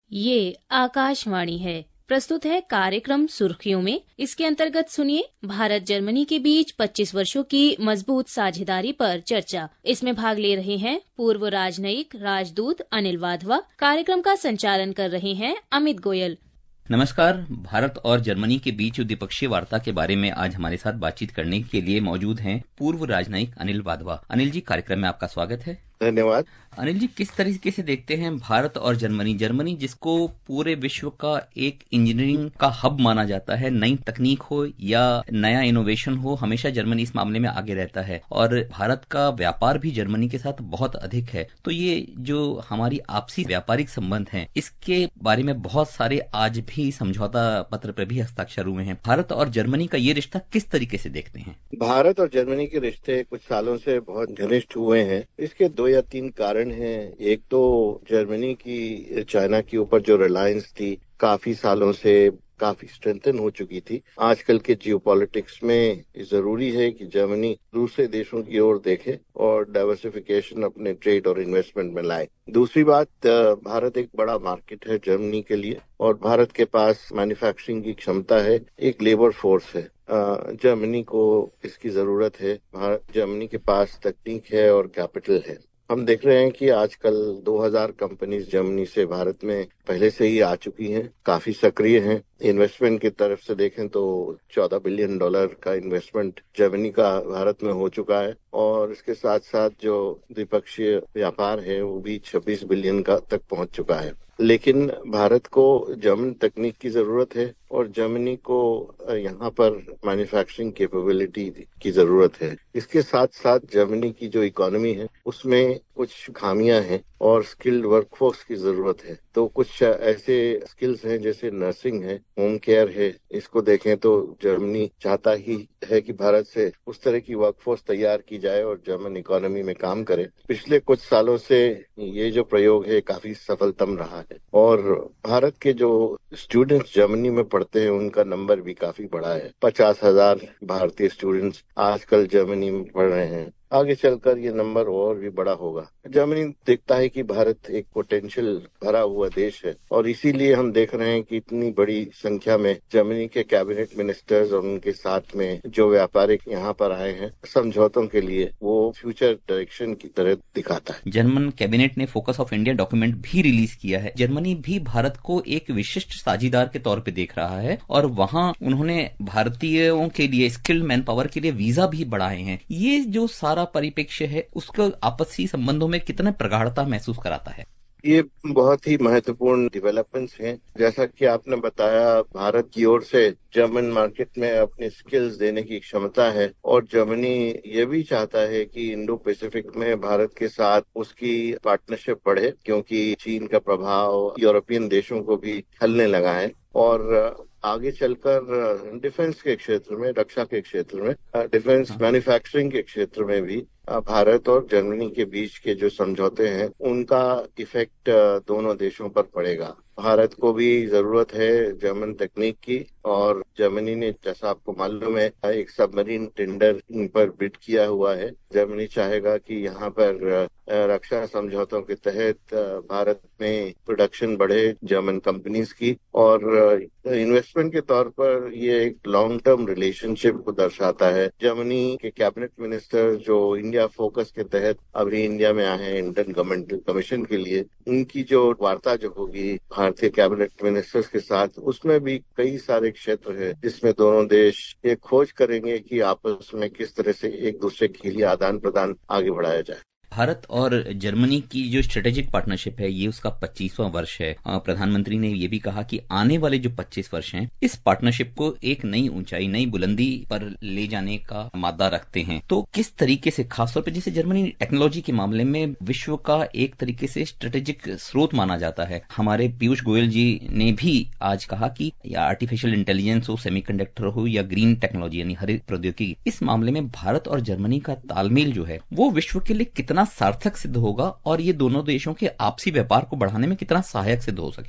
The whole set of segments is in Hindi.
ये आकाशवाणी है। प्रस्तुत है कार्यक्रम सुर्खियों में। इसके अंतर्गत सुनिए भारत जर्मनी के बीच 25 वर्षों की मजबूत साझेदारी पर चर्चा। इसमें भाग ले रहे हैं पूर्व राजनयिक राजदूत अनिल वाधवा। कार्यक्रम का संचालन कर रहे हैं अमित गोयल। नमस्कार। भारत और जर्मनी के बीच द्विपक्षीय वार्ता के बारे में आज हमारे साथ बातचीत करने के लिए मौजूद हैं पूर्व राजनयिक अनिल वाधवा। अनिल जी, कार्यक्रम में आपका स्वागत है। धन्यवाद। अनिल जी, किस तरीके से देखते हैं भारत और जर्मनी जिसको पूरे विश्व का एक इंजीनियरिंग का हब माना जाता है, नई तकनीक हो या नया इनोवेशन हो, हमेशा जर्मनी इस मामले में आगे रहता है और भारत का व्यापार भी जर्मनी के साथ बहुत अधिक है। तो ये जो हमारी आपसी व्यापारिक संबंध हैं, इसके बारे में बहुत सारे आज भी समझौता पत्र पर भी हस्ताक्षर हुए हैं। भारत और जर्मनी का ये रिश्ता किस तरीके से देखते हैं? भारत और जर्मनी के रिश्ते कुछ सालों से बहुत घनिष्ठ हुए हैं। इसके 2 या 3 कारण हैं। एक तो जर्मनी की चाइना के ऊपर जो रिलायंस थी, काफी सालों से काफी स्ट्रेंथन हो चुकी थी। आजकल के जियोपॉलिटिक्स में जरूरी है कि जर्मनी दूसरे देशों की ओर देखे और डाइवर्सिफिकेशन अपने ट्रेड और इन्वेस्टमेंट में लाए। दूसरी बात, भारत एक बड़ा मार्केट है जर्मनी के लिए और भारत के पास मैन्युफैक्चरिंग की क्षमता है, एक लेबर फोर्स है। जर्मनी को इसकी जरूरत है। जर्मनी के पास तकनीक है और कैपिटल है। हम देख रहे हैं कि आजकल 2000 कंपनीज जर्मनी से भारत में पहले से ही आ चुकी हैं, काफी सक्रिय हैं। इन्वेस्टमेंट की तरफ से देखें तो $14 बिलियन का इन्वेस्टमेंट जर्मनी का भारत में हो चुका है और इसके साथ साथ जो द्विपक्षीय व्यापार है वो भी 26 बिलियन का तक पहुंच चुका है। लेकिन भारत को जर्मन तकनीक की जरूरत है और जर्मनी को यहाँ पर मैन्युफैक्चरिंग कैपेबिलिटी की जरूरत है। इसके साथ साथ जर्मनी की जो इकोनॉमी है उसमें कुछ खामियां हैं और स्किल्ड वर्कफोर्स की जरूरत है। तो कुछ ऐसे स्किल्स हैं जैसे नर्सिंग है, होम केयर है। इसको देखें तो जर्मनी चाहता ही है कि भारत से उस तरह की वर्कफोर्स तैयार की जाए और जर्मन इकोनॉमी में काम करे। पिछले कुछ सालों से ये जो प्रयोग है काफी सफलतम रहा है और भारत के जो स्टूडेंट्स जर्मनी में पढ़ते हैं उनका नंबर भी काफी बड़ा है। 50,000 भारतीय स्टूडेंट्स आजकल जर्मनी में पढ़ रहे हैं। आगे चलकर ये नंबर और भी बड़ा होगा। जर्मनी देखता है कि भारत एक पोटेंशियल भरा हुआ देश है और इसीलिए हम देख रहे हैं कि इतनी बड़ी संख्या में जर्मनी के कैबिनेट मिनिस्टर्स और उनके साथ में जो व्यापारिक यहाँ पर आए हैं समझौतों के लिए, वो फ्यूचर डायरेक्शन की तरह दिखाता है। जर्मन कैबिनेट ने फोकस ऑफ इंडिया डॉक्यूमेंट भी रिलीज किया है। जर्मनी भी भारत को एक विशिष्ट साझेदार के तौर पे देख रहा है और वहाँ उन्होंने भारतीयों के लिए, स्किल्ड मैन पावर के लिए वीजा भी बढ़ाए हैं। ये जो सारा परिप्रेक्ष्य है उसको आपसी संबंधों में कितना प्रगाढ़ता महसूस कराता है? ये बहुत ही महत्वपूर्ण डेवलपमेंट्स हैं। जैसा कि आपने बताया, भारत की ओर से जर्मन मार्केट में अपने स्किल्स देने की क्षमता है और जर्मनी ये भी चाहता है कि इंडो पैसिफिक में भारत के साथ उसकी पार्टनरशिप बढ़े, क्योंकि चीन का प्रभाव यूरोपियन देशों को भी फैलने लगा है और आगे चलकर डिफेंस के क्षेत्र में, रक्षा के क्षेत्र में, डिफेंस मैन्युफैक्चरिंग के क्षेत्र में भी भारत और जर्मनी के बीच के जो समझौते हैं उनका इफेक्ट दोनों देशों पर पड़ेगा। भारत को भी जरूरत है जर्मन तकनीक की और जर्मनी ने, जैसा आपको मालूम है, एक सबमरीन टेंडर पर बिड किया हुआ है। जर्मनी चाहेगा कि यहाँ पर रक्षा समझौतों के तहत भारत में प्रोडक्शन बढ़े जर्मन कंपनीज की और इन्वेस्टमेंट के तौर पर ये एक लॉन्ग टर्म रिलेशनशिप को दर्शाता है। जर्मनी के कैबिनेट मिनिस्टर जो इंडिया फोकस के तहत अभी इंडिया में आए हैं इंडियन गवर्नमेंट कमीशन के लिए, उनकी जो वार्ता जो होगी भारतीय कैबिनेट मिनिस्टर्स के साथ, उसमें भी कई सारे क्षेत्र है जिसमें दोनों देश ये खोज करेंगे कि आपस में किस तरह से एक दूसरे के लिए आदान प्रदान आगे बढ़ाया जाए। भारत और जर्मनी की जो स्ट्रेटेजिक पार्टनरशिप है ये उसका 25वां वर्ष है। प्रधानमंत्री ने ये भी कहा कि आने वाले जो 25 वर्ष हैं इस पार्टनरशिप को एक नई ऊंचाई, नई बुलंदी पर ले जाने का मादा रखते हैं। तो किस तरीके से, खासतौर पर जैसे जर्मनी टेक्नोलॉजी के मामले में विश्व का एक तरीके से स्ट्रेटेजिक स्रोत माना जाता है। हमारे पीयूष गोयल जी ने भी आज कहा कि या आर्टिफिशियल इंटेलिजेंस हो, सेमीकंडक्टर हो या ग्रीन टेक्नोलॉजी यानी हरित प्रौद्योगिकी, इस मामले में भारत और जर्मनी का तालमेल जो है वो विश्व के लिए कितना सार्थक सिद्ध होगा और ये दोनों देशों के आपसी व्यापार को बढ़ाने में कितना सहायक सिद्ध हो सकेगा?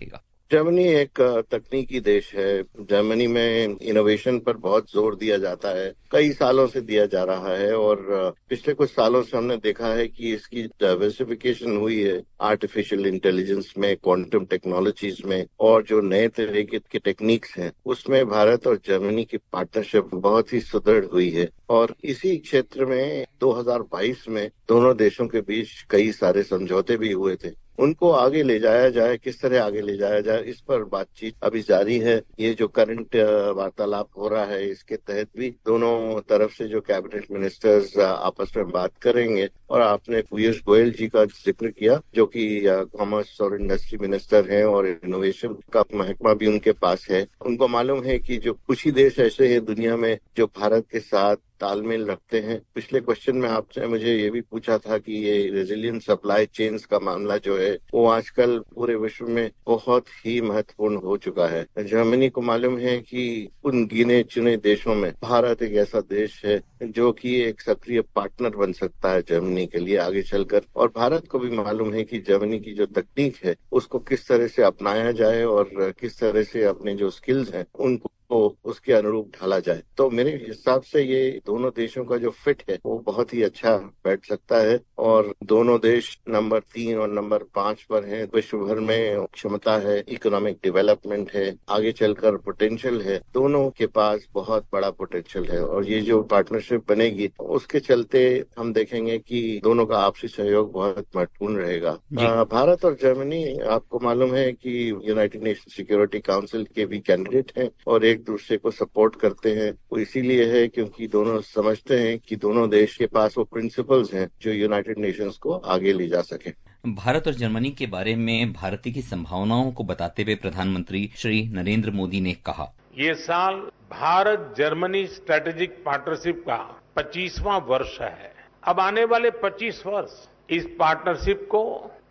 जर्मनी एक तकनीकी देश है। जर्मनी में इनोवेशन पर बहुत जोर दिया जाता है, कई सालों से दिया जा रहा है, और पिछले कुछ सालों से हमने देखा है कि इसकी डाइवर्सिफिकेशन हुई है आर्टिफिशियल इंटेलिजेंस में, क्वांटम टेक्नोलॉजीज में, और जो नए तरीके के टेक्निक्स हैं उसमें भारत और जर्मनी की पार्टनरशिप बहुत ही सुदृढ़ हुई है। और इसी क्षेत्र में 2022 में दोनों देशों के बीच कई सारे समझौते भी हुए थे। उनको आगे ले जाया जाए, किस तरह आगे ले जाया जाए, इस पर बातचीत अभी जारी है। ये जो करंट वार्तालाप हो रहा है, इसके तहत भी दोनों तरफ से जो कैबिनेट मिनिस्टर्स आपस में बात करेंगे। और आपने पीयूष गोयल जी का जिक्र किया, जो कि कॉमर्स और इंडस्ट्री मिनिस्टर हैं, और इनोवेशन का महकमा भी उनके पास है। उनको मालूम है कि जो कुछ ही देश ऐसे हैं दुनिया में जो भारत के साथ तालमेल रखते हैं। पिछले क्वेश्चन में आपने मुझे ये भी पूछा था कि ये रेजिलियंट सप्लाई चेन्स का मामला जो है वो आजकल पूरे विश्व में बहुत ही महत्वपूर्ण हो चुका है। जर्मनी को मालूम है कि उन गिने चुने देशों में भारत एक ऐसा देश है जो कि एक सक्रिय पार्टनर बन सकता है जर्मनी के लिए आगे चलकर। और भारत को भी मालूम है कि जर्मनी की जो तकनीक है उसको किस तरह से अपनाया जाए और किस तरह से अपने जो स्किल्स हैं उनको उसके अनुरूप ढाला जाए। तो मेरे हिसाब से ये दोनों देशों का जो फिट है वो बहुत ही अच्छा बैठ सकता है। और दोनों देश नंबर 3 और नंबर 5 पर हैं। विश्व भर में क्षमता है, इकोनॉमिक डेवलपमेंट है, आगे चलकर पोटेंशियल है। दोनों के पास बहुत बड़ा पोटेंशियल है, और ये जो पार्टनरशिप बनेगी उसके चलते हम देखेंगे कि दोनों का आपसी सहयोग बहुत महत्वपूर्ण रहेगा। भारत और जर्मनी आपको मालूम है कि यूनाइटेड नेशन सिक्योरिटी काउंसिल के भी कैंडिडेट हैं और एक दूसरे को सपोर्ट करते हैं। वो इसीलिए है क्योंकि दोनों समझते हैं कि दोनों देश के पास वो प्रिंसिपल्स हैं जो यूनाइटेड नेशंस को आगे ले जा सके। भारत और जर्मनी के बारे में भारत की संभावनाओं को बताते हुए प्रधानमंत्री श्री नरेंद्र मोदी ने कहा, ये साल भारत जर्मनी स्ट्रेटेजिक पार्टनरशिप का 25वां वर्ष है। अब आने वाले 25 वर्ष इस पार्टनरशिप को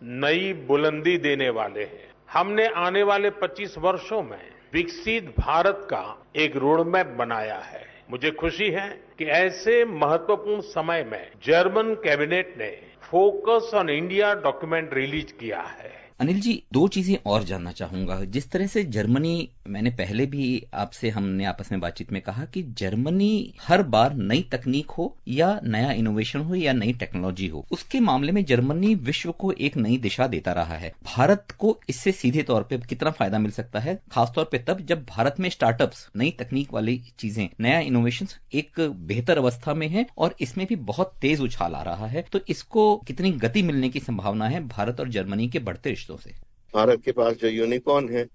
नई बुलंदी देने वाले हैं। हमने आने वाले 25 वर्षों में विकसित भारत का एक रोड मैप बनाया है। मुझे खुशी है कि ऐसे महत्वपूर्ण समय में जर्मन कैबिनेट ने focus on India document release किया है। अनिल जी, 2 चीजें और जानना चाहूंगा। जिस तरह से जर्मनी, मैंने पहले भी हमने आपस में बातचीत में कहा कि जर्मनी हर बार नई तकनीक हो या नया इनोवेशन हो या नई टेक्नोलॉजी हो, उसके मामले में जर्मनी विश्व को एक नई दिशा देता रहा है। भारत को इससे सीधे तौर पे कितना फायदा मिल सकता है, खासतौर पे तब जब भारत में स्टार्टअप्स, नई तकनीक वाली चीजें, नया इनोवेशन एक बेहतर अवस्था में है और इसमें भी बहुत तेज उछाल आ रहा है। तो इसको कितनी गति मिलने की संभावना है भारत और जर्मनी के बढ़ते रिश्तों से? भारत के पास जो यूनिकॉर्न है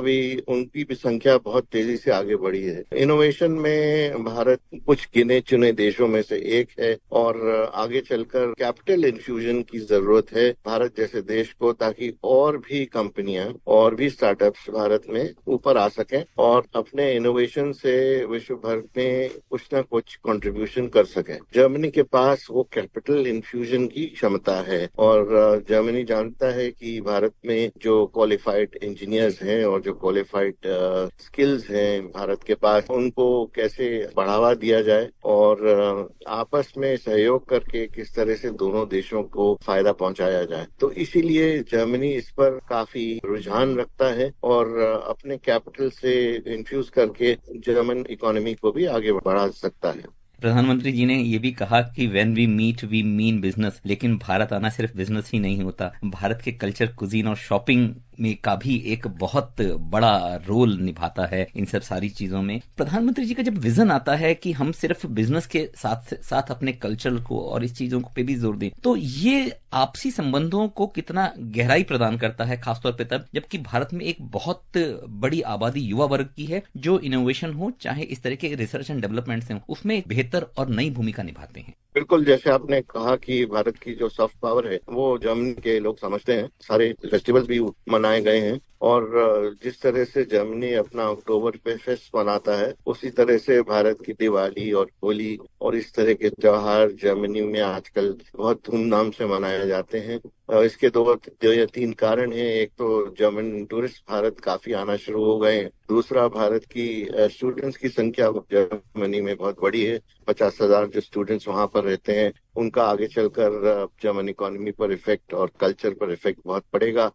उनकी भी संख्या बहुत तेजी से आगे बढ़ी है। इनोवेशन में भारत कुछ गिने चुने देशों में से एक है, और आगे चलकर कैपिटल इन्फ्यूजन की जरूरत है भारत जैसे देश को, ताकि और भी कंपनियां और भी स्टार्टअप्स भारत में ऊपर आ सकें और अपने इनोवेशन से विश्व भर में कुछ न कुछ कंट्रीब्यूशन कर सकें। जर्मनी के पास वो कैपिटल इन्फ्यूजन की क्षमता है, और जर्मनी जानता है कि भारत में जो क्वालिफाइड इंजीनियर्स हैं और जो क्वालिफाइड स्किल्स हैं भारत के पास, उनको कैसे बढ़ावा दिया जाए और आपस में सहयोग करके किस तरह से दोनों देशों को फायदा पहुंचाया जाए। तो इसीलिए जर्मनी इस पर काफी रुझान रखता है और अपने कैपिटल से इन्फ्यूज करके जर्मन इकोनॉमी को भी आगे बढ़ा सकता है। प्रधानमंत्री जी ने ये भी कहा कि when we meet we mean business, लेकिन भारत आना सिर्फ बिजनेस ही नहीं होता। भारत के कल्चर, कुजीन और शॉपिंग में का भी एक बहुत बड़ा रोल निभाता है इन सब सारी चीजों में। प्रधानमंत्री जी का जब विजन आता है कि हम सिर्फ बिजनेस के साथ साथ अपने कल्चर को और इस चीजों पे भी जोर दें, तो ये आपसी संबंधों को कितना गहराई प्रदान करता है, खासतौर पे तब जबकि भारत में एक बहुत बड़ी आबादी युवा वर्ग की है जो इनोवेशन हो, चाहे इस तरह के रिसर्च एंड डेवलपमेंट से, उसमें बेहतर और नई भूमिका निभाते हैं। बिल्कुल, जैसे आपने कहा कि भारत की जो सॉफ्ट पावर है वो जर्मनी के लोग समझते हैं। सारे फेस्टिवल्स भी मनाए गए हैं, और जिस तरह से जर्मनी अपना अक्टूबर फेस्ट मनाता है उसी तरह से भारत की दिवाली और होली और इस तरह के त्योहार जर्मनी में आजकल बहुत धूमधाम से मनाए जाते हैं। इसके दो या तीन कारण हैं। एक तो जर्मन टूरिस्ट भारत काफी आना शुरू हो गए हैं। दूसरा, भारत की स्टूडेंट्स की संख्या जर्मनी में बहुत बड़ी है। 50,000 जो स्टूडेंट्स वहां पर रहते हैं उनका आगे चलकर जर्मन इकोनॉमी पर इफेक्ट और कल्चर पर इफेक्ट बहुत पड़ेगा।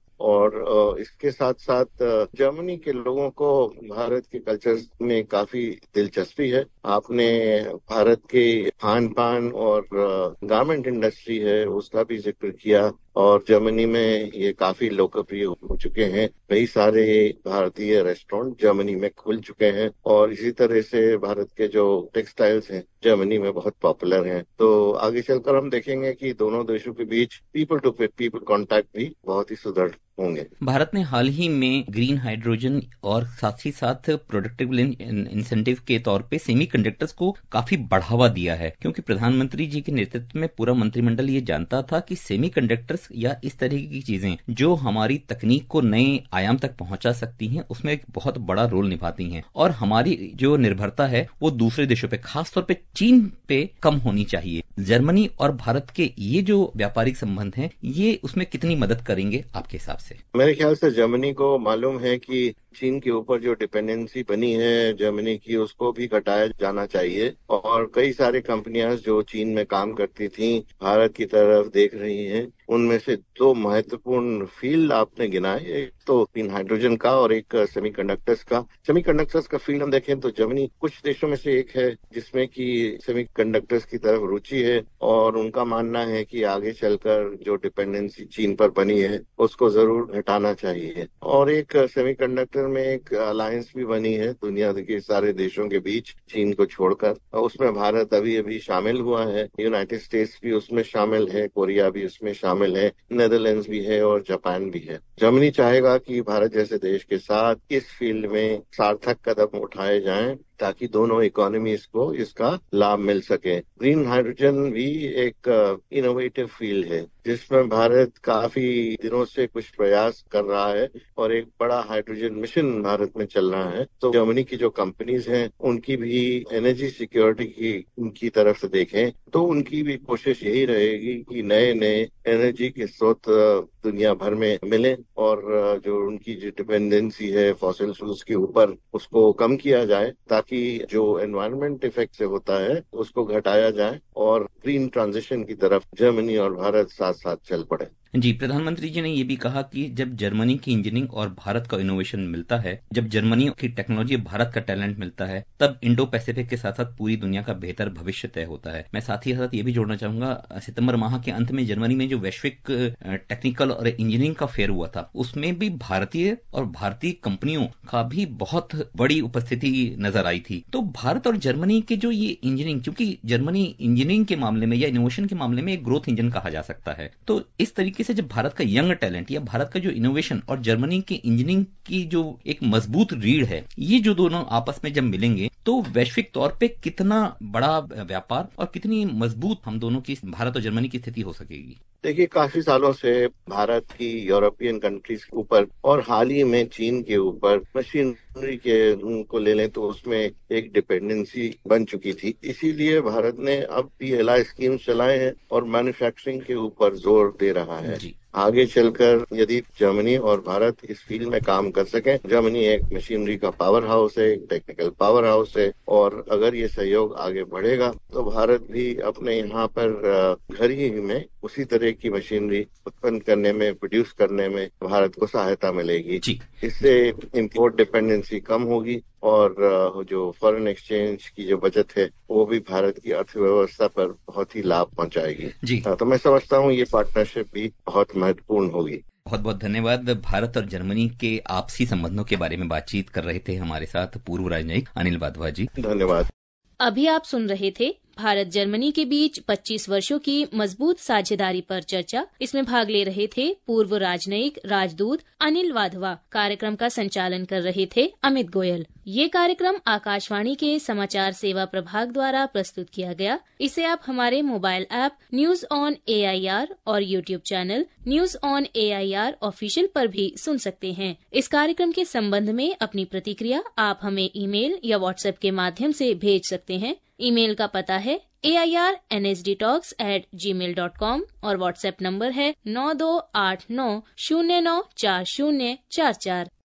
और इसके साथ साथ जर्मनी के लोगों को भारत के कल्चर में काफी दिलचस्पी है। आपने भारत के खान पान और गारमेंट इंडस्ट्री है उसका भी जिक्र किया, और जर्मनी में ये काफी लोकप्रिय हो चुके हैं। कई सारे भारतीय रेस्टोरेंट जर्मनी में खुल चुके हैं, और इसी तरह से भारत के जो टेक्सटाइल्स हैं जर्मनी में बहुत पॉपुलर हैं। तो आगे चलकर हम देखेंगे कि दोनों देशों के बीच पीपल टू पीपल कॉन्टैक्ट भी बहुत ही सुदृढ़ होंगे। भारत ने हाल ही में ग्रीन हाइड्रोजन और साथ ही साथ प्रोडक्टिव इंसेंटिव के तौर पे सेमीकंडक्टर्स को काफी बढ़ावा दिया है, क्योंकि प्रधानमंत्री जी के नेतृत्व में पूरा मंत्रिमंडल ये जानता था कि सेमीकंडक्टर्स या इस तरह की चीजें जो हमारी तकनीक को नए आयाम तक पहुंचा सकती हैं उसमें एक बहुत बड़ा रोल निभाती हैं, और हमारी जो निर्भरता है वो दूसरे देशों पे खासतौर पे चीन पे कम होनी चाहिए। जर्मनी और भारत के ये जो व्यापारिक संबंध हैं ये उसमें कितनी मदद करेंगे आपके हिसाब से? मेरे ख्याल से जर्मनी को मालूम है कि चीन के ऊपर जो डिपेंडेंसी बनी है जर्मनी की उसको भी घटाया जाना चाहिए, और कई सारी कंपनियां जो चीन में काम करती थी भारत की तरफ देख रही हैं। उनमें से दो महत्वपूर्ण फील्ड आपने गिनाए, एक तो ग्रीन हाइड्रोजन का और एक सेमीकंडक्टर्स का। सेमीकंडक्टर्स का फील्ड हम देखें तो जर्मनी कुछ देशों में से एक है जिसमें कि सेमीकंडक्टर्स की तरफ रुचि है, और उनका मानना है कि आगे चलकर जो डिपेंडेंसी चीन पर बनी है उसको जरूर हटाना चाहिए। और एक सेमीकंडक्टर में एक अलायंस भी बनी है दुनिया के सारे देशों के बीच चीन को छोड़कर, और उसमें भारत अभी अभी शामिल हुआ है, यूनाइटेड स्टेट्स भी उसमें शामिल है, कोरिया भी उसमें शामिल है, नेदरलैंड्स भी है और जापान भी है। जर्मनी चाहेगा कि भारत जैसे देश के साथ इस फील्ड में सार्थक कदम उठाए जाएं ताकि दोनों इकोनॉमीज को इसका लाभ मिल सके। ग्रीन हाइड्रोजन भी एक इनोवेटिव फील्ड है जिसमें भारत काफी दिनों से कुछ प्रयास कर रहा है, और एक बड़ा हाइड्रोजन मिशन भारत में चल रहा है। तो जर्मनी की जो कंपनीज हैं उनकी भी एनर्जी सिक्योरिटी की उनकी तरफ से देखें तो उनकी भी कोशिश यही रहेगी कि नए नए एनर्जी के स्रोत दुनिया भर में मिले, और जो उनकी जो डिपेंडेंसी है फॉसिल फ्यूल्स के ऊपर उसको कम किया जाए ताकि जो एनवायरनमेंट इफेक्ट से होता है उसको घटाया जाए, और ग्रीन ट्रांजिशन की तरफ जर्मनी और भारत साथ साथ चल पड़े। जी, प्रधानमंत्री जी ने ये भी कहा कि जब जर्मनी की इंजीनियरिंग और भारत का इनोवेशन मिलता है, जब जर्मनी की टेक्नोलॉजी भारत का टैलेंट मिलता है, तब इंडो पैसिफिक के साथ साथ पूरी दुनिया का बेहतर भविष्य तय होता है। मैं साथ ही साथ ये भी जोड़ना चाहूंगा, सितंबर माह के अंत में जर्मनी में जो वैश्विक टेक्निकल और इंजीनियरिंग का फेयर हुआ था उसमें भी भारतीय और भारतीय कंपनियों का भी बहुत बड़ी उपस्थिति नजर आई थी। तो भारत और जर्मनी के जो ये इंजीनियरिंग, क्योंकि जर्मनी इंजीनियरिंग के मामले में या इनोवेशन के मामले में एक ग्रोथ इंजन कहा जा सकता है, तो इस तरीके से जब भारत का यंग टैलेंट या भारत का जो इनोवेशन और जर्मनी के इंजीनियरिंग की जो एक मजबूत रीढ़ है, ये जो दोनों आपस में जब मिलेंगे तो वैश्विक तौर पे कितना बड़ा व्यापार और कितनी मजबूत हम दोनों की, भारत और जर्मनी की स्थिति हो सकेगी। देखिए, काफी सालों से भारत की यूरोपियन कंट्रीज के ऊपर और हाल ही में चीन के ऊपर मशीनरी के को ले लें तो उसमें एक डिपेंडेंसी बन चुकी थी। इसीलिए भारत ने अब PLI स्कीम चलाए हैं और मैन्युफैक्चरिंग के ऊपर जोर दे रहा है। आगे चलकर यदि जर्मनी और भारत इस फील्ड में काम कर सकें, जर्मनी एक मशीनरी का पावर हाउस है, एक टेक्निकल पावर हाउस है, और अगर ये सहयोग आगे बढ़ेगा तो भारत भी अपने यहाँ पर घर ही में उसी तरह की मशीनरी उत्पन्न करने में, प्रोड्यूस करने में भारत को सहायता मिलेगी। इससे इंपोर्ट डिपेंडेंसी कम होगी, और जो फॉरेन एक्सचेंज की जो बचत है वो भी भारत की अर्थव्यवस्था पर बहुत ही लाभ पहुंचाएगी। तो मैं समझता हूँ ये पार्टनरशिप भी बहुत महत्वपूर्ण होगी। बहुत बहुत धन्यवाद। भारत और जर्मनी के आपसी संबंधों के बारे में बातचीत कर रहे थे हमारे साथ पूर्व राजनयिक अनिल वाधवा जी। धन्यवाद। अभी आप सुन रहे थे भारत जर्मनी के बीच 25 वर्षों की मजबूत साझेदारी पर चर्चा। इसमें भाग ले रहे थे पूर्व राजनयिक राजदूत अनिल वाधवा। कार्यक्रम का संचालन कर रहे थे अमित गोयल। ये कार्यक्रम आकाशवाणी के समाचार सेवा प्रभाग द्वारा प्रस्तुत किया गया। इसे आप हमारे mobile app news on AIR और YouTube channel news on AIR official पर भी सुन सकते हैं। इस कार्यक्रम के संबंध में अपनी प्रतिक्रिया आप हमें ईमेल या व्हाट्सएप के माध्यम से भेज सकते हैं। ईमेल का पता है AIRNSDtalks@gmail.com और व्हाट्सएप नंबर है 9289094044।